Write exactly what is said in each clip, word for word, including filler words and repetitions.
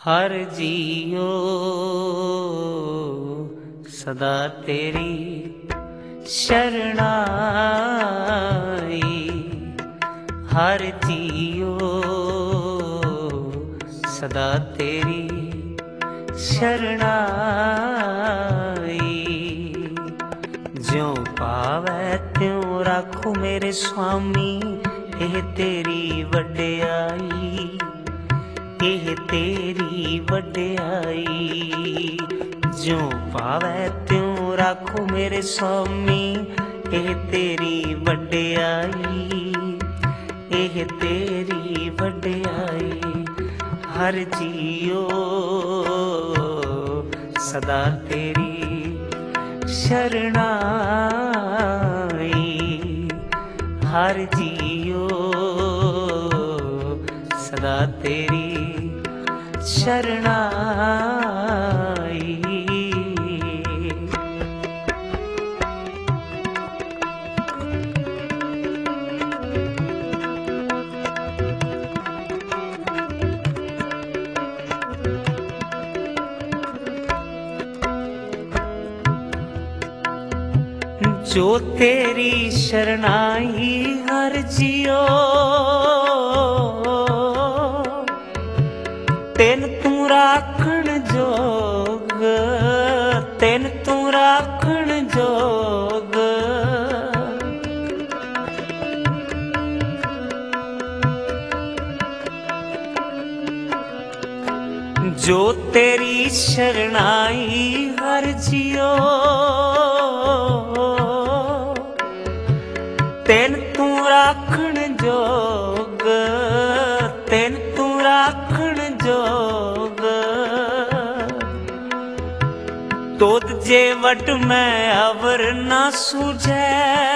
हर जियो सदा तेरी शरणाई। हर जियो सदा तेरी शरणाई। ज्यों पावै त्यों राखो मेरे स्वामी, एह तेरी वड्याई, एह तेरी वड्याई। ज्यों पावै त्यों राखो मेरे स्वामी, एह तेरी वड्याई, एह तेरी वड्याई। हर जियो सदा तेरी शरणाई। हर जियो सदा तेरी शरणाई। जो तेरी शरणाई हर जियो, तेन तू राखण जोग, तेन तू राखण जोग। जो तेरी शरणाई हर जियो, तेन तू राखण जोग, तेन तू राखण जोग। तोद जे वट मैं अवर ना सूझै,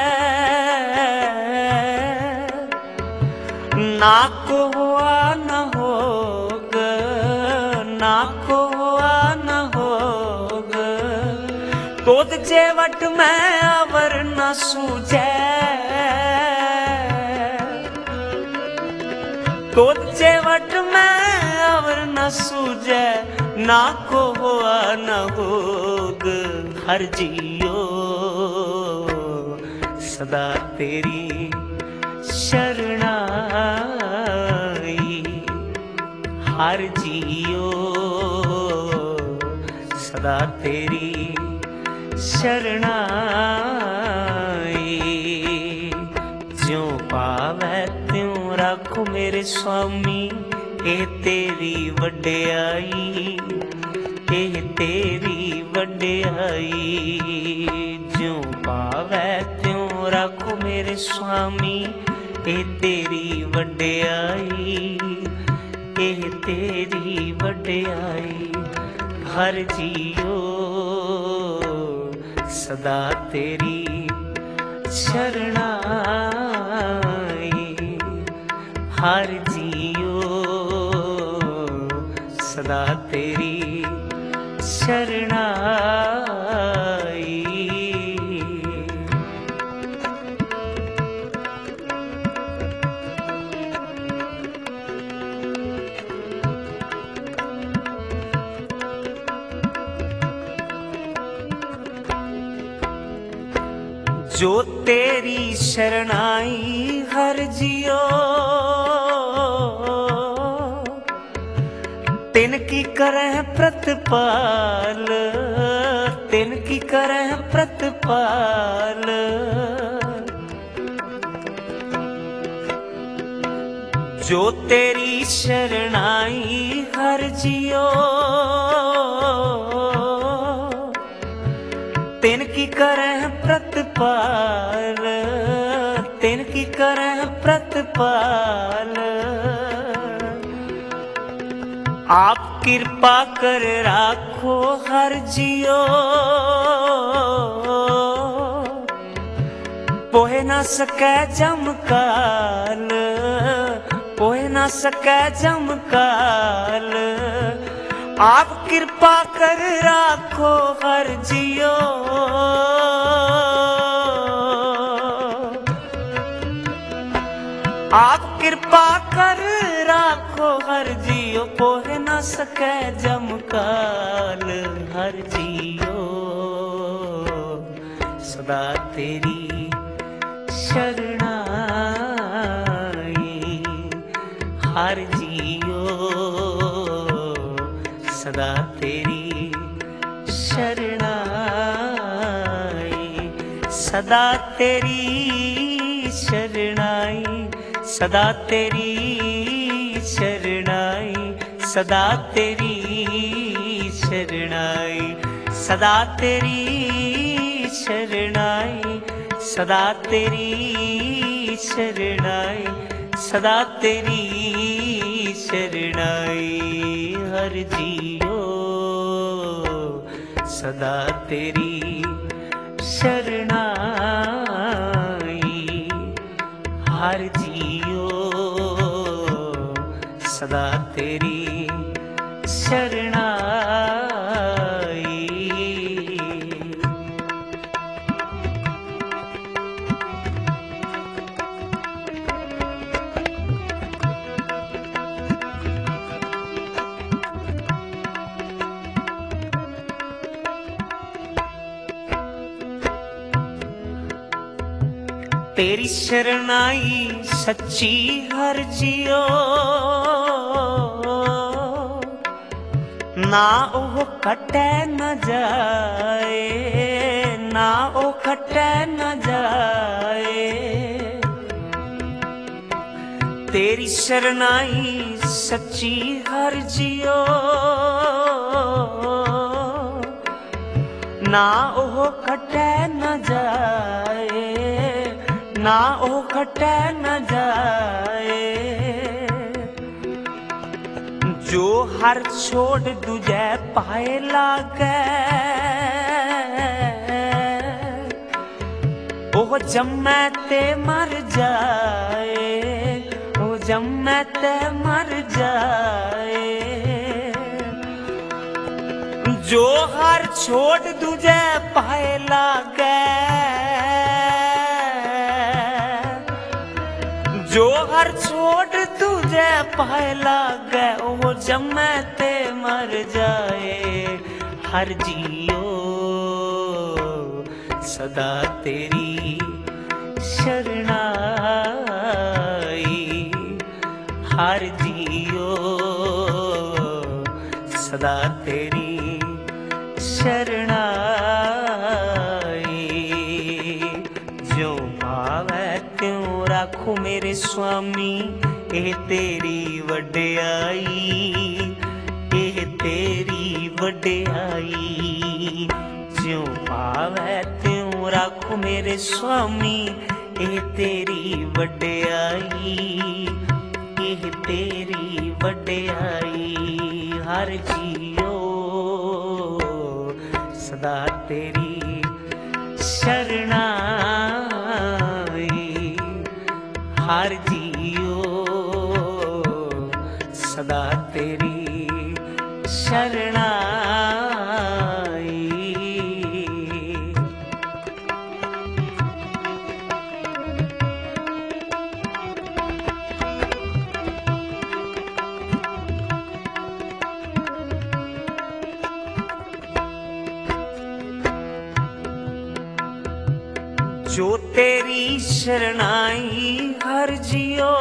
ना को हुआ न होग, ना को हुआ न होग। तोद जे वट मैं अवर न सूझै, तोद जे वट मैं अवर न सूझै, ना को हुआ न होग। हर जियो सदा तेरी शरणाई। हर जियो सदा तेरी शरणाई। ज्यों पावै त्यों राखो मेरे स्वामी, एह तेरी वड्याई, एह तेरी वड्याई। ज्यों पावै त्यों राखो मेरे स्वामी, एह तेरी वड्याई, एह तेरी वड्याई। हर जियो सदा तेरी शरणाई। हर जियो सदा तेरी शरणाई। जो तेरी शरणाई हर जियो, तिन की करह प्रतिपाल, तिन की करह प्रतिपाल। जो तेरी शरणाई हर जियो, तिन की करह प्रतिपाल, तिन की करह प्रतिपाल। आप कृपा कर राखो हर जियो, पोहे ना सकै जमकाल, पोहे ना सकै जमकाल। आप कृपा कर राखो हर जियो, आप कृपा कर राखो हर जियो। जो पोह न सके जमकाल हर जियो सदा तेरी शरणाई हर जियो सदा तेरी शरणाई सदा तेरी शरणाई सदा तेरी शरणाई सदा तेरी शरणाई सदा तेरी शरणाई सदा तेरी शरणाई सदा तेरी शरणाई हर जियो सदा तेरी शरणाई हर जियो सदा तेरी शरणाई। तेरी शरणाई सच्ची हर जियो ना ओह कटे न जाए ना ओ कटे न जाए तेरी शरणाई सच्ची हर जियो ना ओह कटे न जाए ना ओ खटे न जाए जो हर छोड़ दूजे पाए लागे ओह जम्मै ते मर जाए ओ जम्मै ते मर जाए जो हर छोड़ दूजे पाए लागे जो हर छोड़ तुझे पाए लागे वो जम्मै ते मर जाए हर जियो सदा तेरी शरणाई हर जियो सदा तेरी शरणाई जो भावे त्यों राखो मेरे स्वामी एह तेरी वड्याई एह तेरी वड्याई ज्यों भावे त्यों राखो मेरे स्वामी एह तेरी वड्याई एह तेरी वड्याई हर जियो सदा तेरी शरणाई हर जियो सदा तेरी शरणाई। जो तेरी शरणाई हर जियो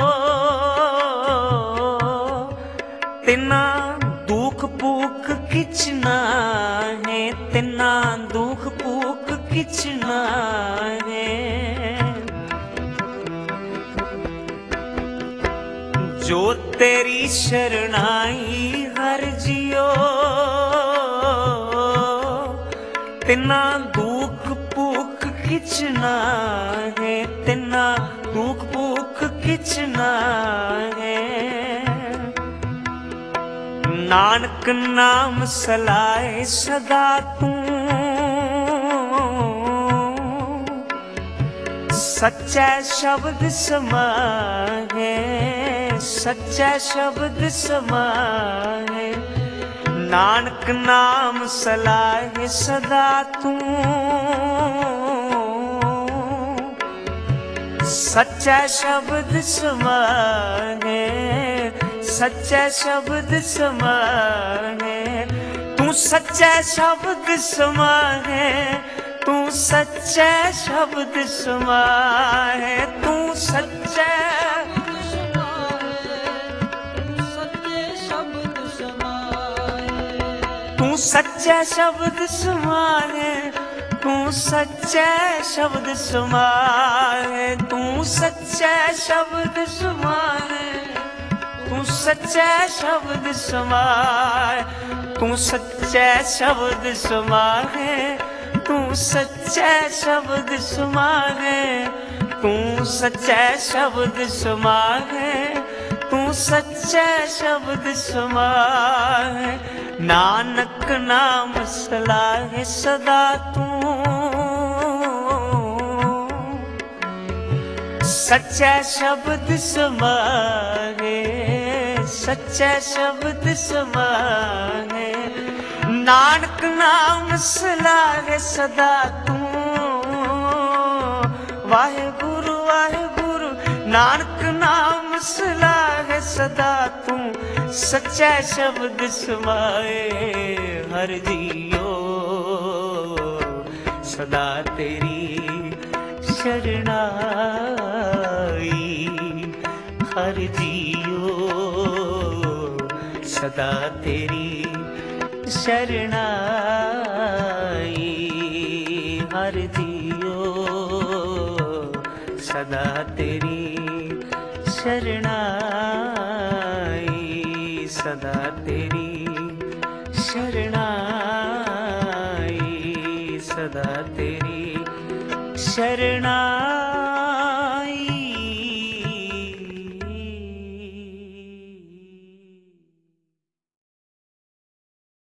तिना दुख भूख किच ना है तिना दुख भूख किच ना है जो तेरी शरणाई हर जियो तिना दुख भूख किच ना है तिना दुख भूख किच ना है नानक नाम सलाए सदा तू सच्चा शब्द समाए सच्चा शब्द समाए नानक नाम सलाहे सदा तू सच्चा शब्द समाए सच्चा शब्द समाए, तू सच्चा शब्द समाए, तू सच्चा शब्द समाए, तू सच्चा तू सच्चा शब्द समाए, तू सच्चा शब्द समाए, तू सच्चा शब्द समाए, तू सच्चा शब्द समाए, तू सच्चा शब्द समाए, तू सच्चा शब्द समाए, तू सच्चा शब्द समाए, तू सच्चा शब्द समाए। नानक नाम सलाहे सदा तू, सच्चा शब्द समाए, सच्चा शब्द समाए। नानक नाम सलाहे सदा तू, वाहे गुरु वाहे गुरु, नानक नाम सलाहे सदा तू, सच्चा शब्द समाए। हर जियो सदा तेरी शरणाई, हर जियो सदा तेरी शरणाई, हर जियो सदा तेरी शरणाई, सदा तेरी शरणाई, सदा तेरी शरणाई।